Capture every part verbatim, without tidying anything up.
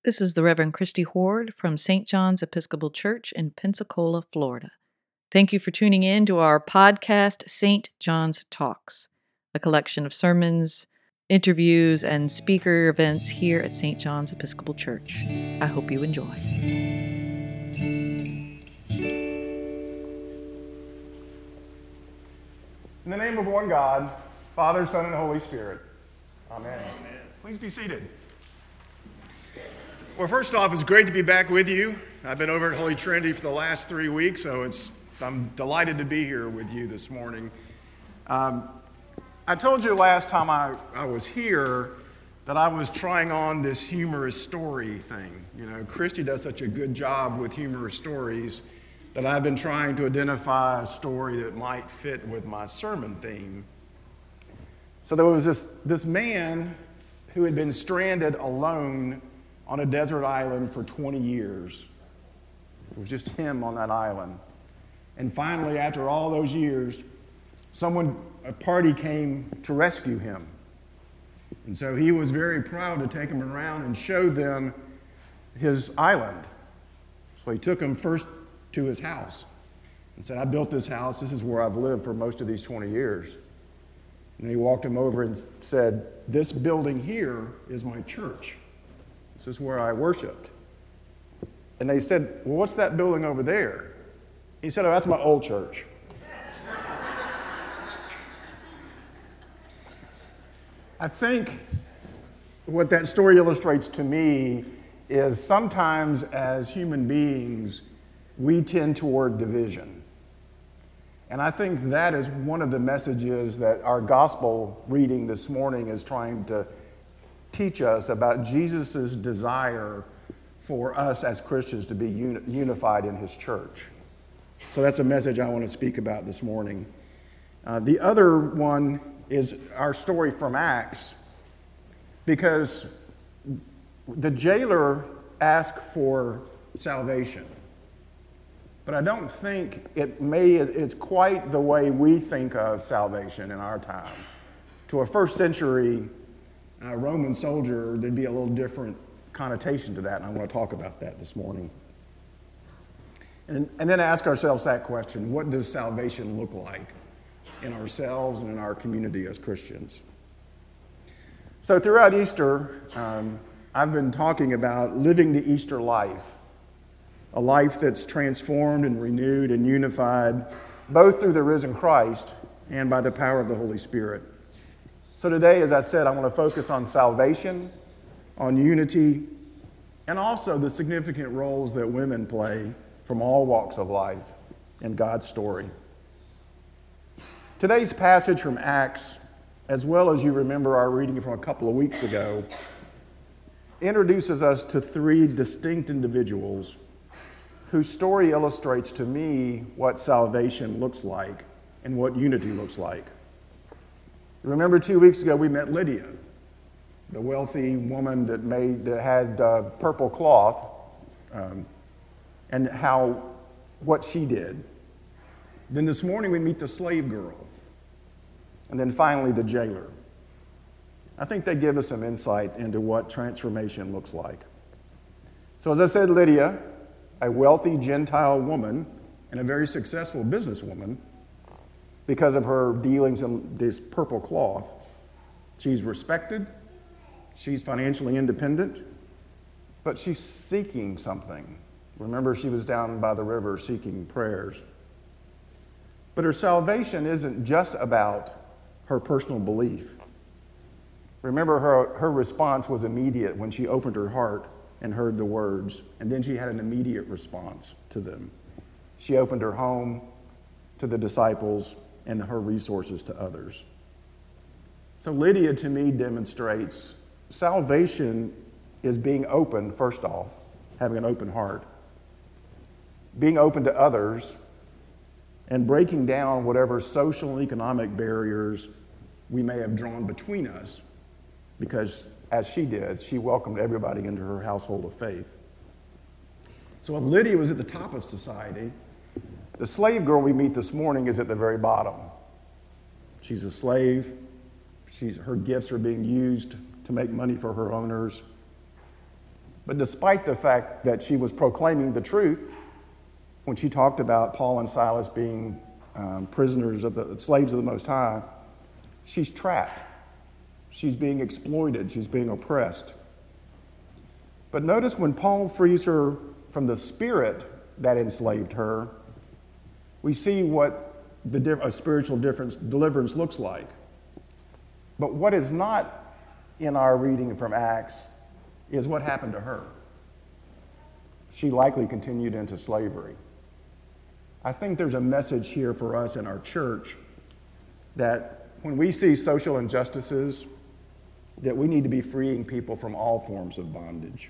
This is the Reverend Christy Horde from Saint John's Episcopal Church in Pensacola, Florida. Thank you for tuning in to our podcast, Saint John's Talks, a collection of sermons, interviews, and speaker events here at Saint John's Episcopal Church. I hope you enjoy. In the name of one God, Father, Son, and Holy Spirit. Amen. Amen. Please be seated. Well, first off, it's great to be back with you. I've been over at Holy Trinity for the last three weeks, so it's I'm delighted to be here with you this morning. Um, I told you last time I, I was here that I was trying on this humorous story thing. You know, Christy does such a good job with humorous stories that I've been trying to identify a story that might fit with my sermon theme. So there was this, this man who had been stranded alone on a desert island for twenty years. It was just him on that island. And finally, after all those years, someone, a party came to rescue him. And so he was very proud to take them around and show them his island. So he took them first to his house and said, I built this house. This is where I've lived for most of these twenty years. And he walked him over and said, this building here is my church. This is where I worshiped. And they said, well, what's that building over there? He said, oh, that's my old church. I think what that story illustrates to me is sometimes as human beings, we tend toward division. And I think that is one of the messages that our gospel reading this morning is trying to teach us about Jesus' desire for us as Christians to be uni- unified in his church. So that's a message I want to speak about this morning. Uh, the other one is our story from Acts, because the jailer asked for salvation. But I don't think it may it's quite the way we think of salvation in our time. To a first century uh, Roman soldier, there'd be a little different connotation to that, and I want to talk about that this morning. And, and then ask ourselves that question: what does salvation look like in ourselves and in our community as Christians? So throughout Easter, um, I've been talking about living the Easter life. A life that's transformed and renewed and unified, both through the risen Christ and by the power of the Holy Spirit. So today, as I said, I want to focus on salvation, on unity, and also the significant roles that women play from all walks of life in God's story. Today's passage from Acts, as well as you remember our reading from a couple of weeks ago, introduces us to three distinct individuals whose story illustrates to me what salvation looks like and what unity looks like. Remember two weeks ago we met Lydia, the wealthy woman that made that had uh, purple cloth, um, and how what she did. Then this morning we meet the slave girl, and then finally the jailer. I think they give us some insight into what transformation looks like. So as I said, Lydia, a wealthy Gentile woman and a very successful businesswoman, because of her dealings in this purple cloth. She's respected, she's financially independent, but she's seeking something. Remember, she was down by the river seeking prayers. But her salvation isn't just about her personal belief. Remember, her, her response was immediate when she opened her heart and heard the words, and then she had an immediate response to them. She opened her home to the disciples and her resources to others. So Lydia, to me, demonstrates salvation is being open, first off, having an open heart, being open to others, and breaking down whatever social and economic barriers we may have drawn between us, because as she did, she welcomed everybody into her household of faith. So if Lydia was at the top of society, the slave girl we meet this morning is at the very bottom. She's a slave. She's, her gifts are being used to make money for her owners. But despite the fact that she was proclaiming the truth, when she talked about Paul and Silas being um, prisoners of the slaves of the Most High, she's trapped. She's being exploited. She's being oppressed. But notice when Paul frees her from the spirit that enslaved her, we see what the diff- a spiritual difference, deliverance looks like. But what is not in our reading from Acts is what happened to her. She likely continued into slavery. I think there's a message here for us in our church that when we see social injustices, that we need to be freeing people from all forms of bondage.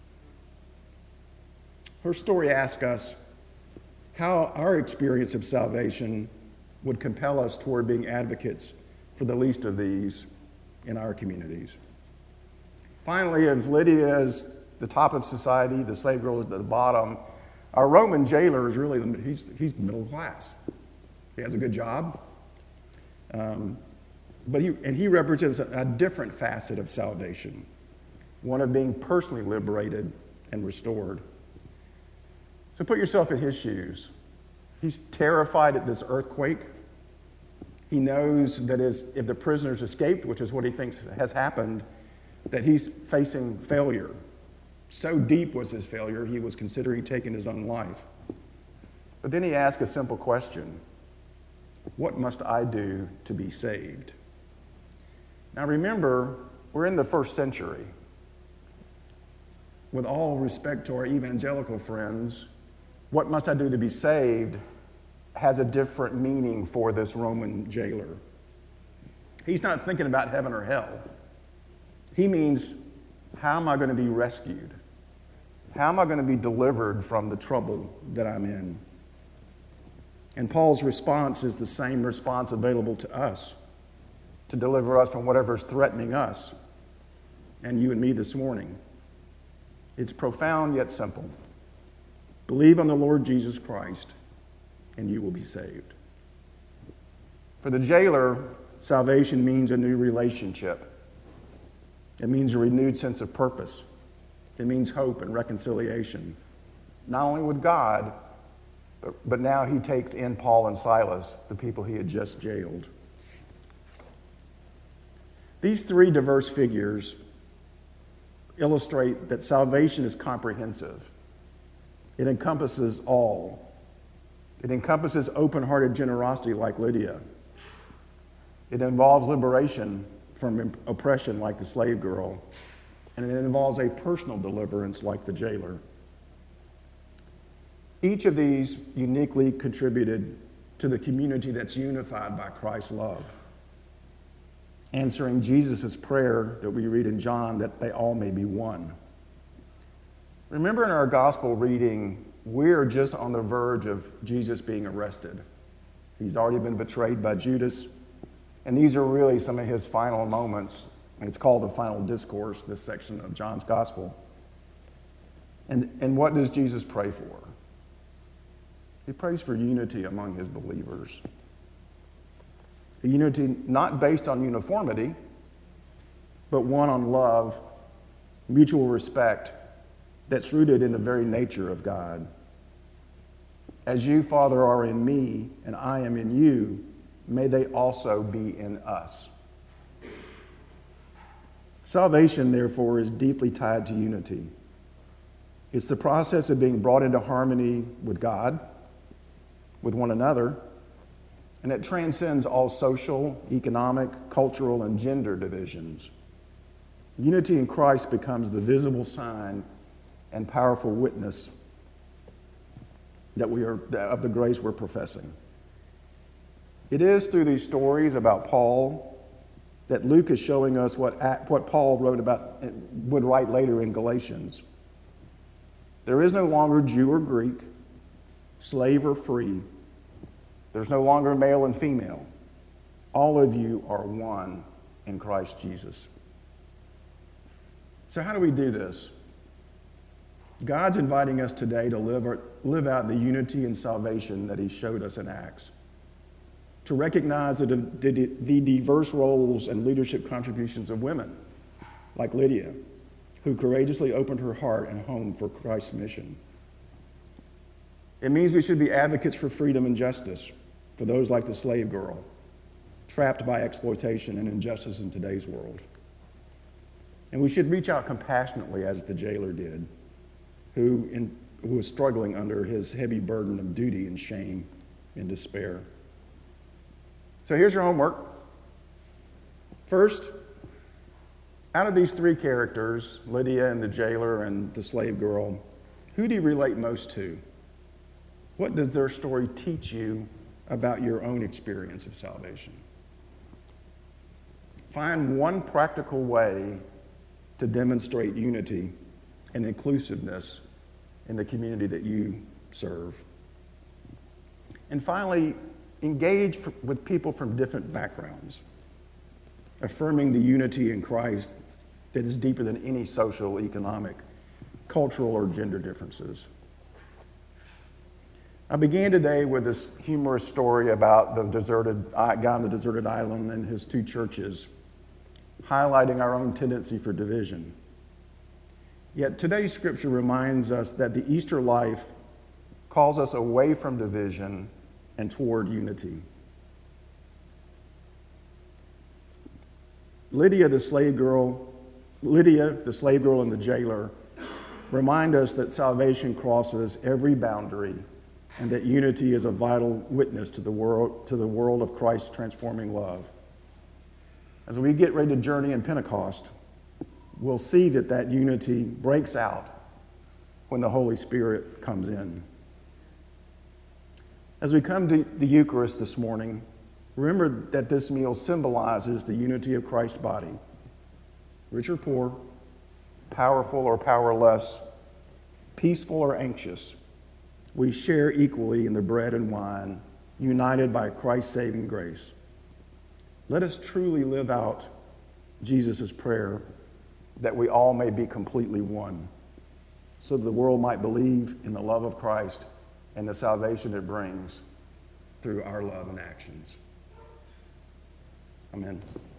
Her story asks us how our experience of salvation would compel us toward being advocates for the least of these in our communities. Finally, if Lydia is the top of society, the slave girl is at the bottom, our Roman jailer is really, the, he's, he's middle class. He has a good job. Um, but he, and he represents a, a different facet of salvation, one of being personally liberated and restored. So put yourself in his shoes. He's terrified at this earthquake. He knows that is, if the prisoners escaped, which is what he thinks has happened, that he's facing failure. So deep was his failure, he was considering taking his own life. But then he asked a simple question: what must I do to be saved? Now remember, we're in the first century. With all respect to our evangelical friends, what must I do to be saved has a different meaning for this Roman jailer. He's not thinking about heaven or hell. He means, how am I going to be rescued? How am I going to be delivered from the trouble that I'm in? And Paul's response is the same response available to us, to deliver us from whatever is threatening us and you and me this morning. It's profound yet simple. Believe on the Lord Jesus Christ, and you will be saved. For the jailer, salvation means a new relationship. It means a renewed sense of purpose. It means hope and reconciliation, not only with God, but, but now he takes in Paul and Silas, the people he had just jailed. These three diverse figures illustrate that salvation is comprehensive. It encompasses all. It encompasses open-hearted generosity like Lydia. It involves liberation from oppression like the slave girl. And it involves a personal deliverance like the jailer. Each of these uniquely contributed to the community that's unified by Christ's love, answering Jesus' prayer that we read in John, that they all may be one. Remember in our gospel reading, we're just on the verge of Jesus being arrested. He's already been betrayed by Judas, and these are really some of his final moments. And it's called the final discourse, this section of John's gospel. And, and what does Jesus pray for? He prays for unity among his believers. A unity not based on uniformity, but one on love, mutual respect, that's rooted in the very nature of God. As you, Father, are in me, and I am in you, may they also be in us. Salvation, therefore, is deeply tied to unity. It's the process of being brought into harmony with God, with one another, and it transcends all social, economic, cultural, and gender divisions. Unity in Christ becomes the visible sign and powerful witness that we are of the grace we're professing. It is through these stories about Paul that Luke is showing us what, what Paul wrote about, would write later in Galatians. There is no longer Jew or Greek, slave or free. There's no longer male and female. All of you are one in Christ Jesus. So how do we do this? God's inviting us today to live, or, live out the unity and salvation that he showed us in Acts. To recognize the, the, the diverse roles and leadership contributions of women, like Lydia, who courageously opened her heart and home for Christ's mission. It means we should be advocates for freedom and justice for those like the slave girl, trapped by exploitation and injustice in today's world. And we should reach out compassionately as the jailer did, who, in, who was struggling under his heavy burden of duty and shame and despair. So here's your homework. First, out of these three characters, Lydia and the jailer and the slave girl, who do you relate most to? What does their story teach you about your own experience of salvation? Find one practical way to demonstrate unity and inclusiveness in the community that you serve. And finally, engage with people from different backgrounds, affirming the unity in Christ that is deeper than any social, economic, cultural, or gender differences. I began today with this humorous story about the deserted guy on the deserted island and his two churches, highlighting our own tendency for division. Yet today's scripture reminds us that the Easter life calls us away from division and toward unity. Lydia, the slave girl, Lydia, the slave girl and the jailer remind us that salvation crosses every boundary and that unity is a vital witness to the world, to the world of Christ's transforming love. As we get ready to journey in Pentecost, we'll see that that unity breaks out when the Holy Spirit comes in. As we come to the Eucharist this morning, remember that this meal symbolizes the unity of Christ's body. Rich or poor, powerful or powerless, peaceful or anxious, we share equally in the bread and wine, united by Christ's saving grace. Let us truly live out Jesus' prayer that we all may be completely one, so that the world might believe in the love of Christ and the salvation it brings through our love and actions. Amen.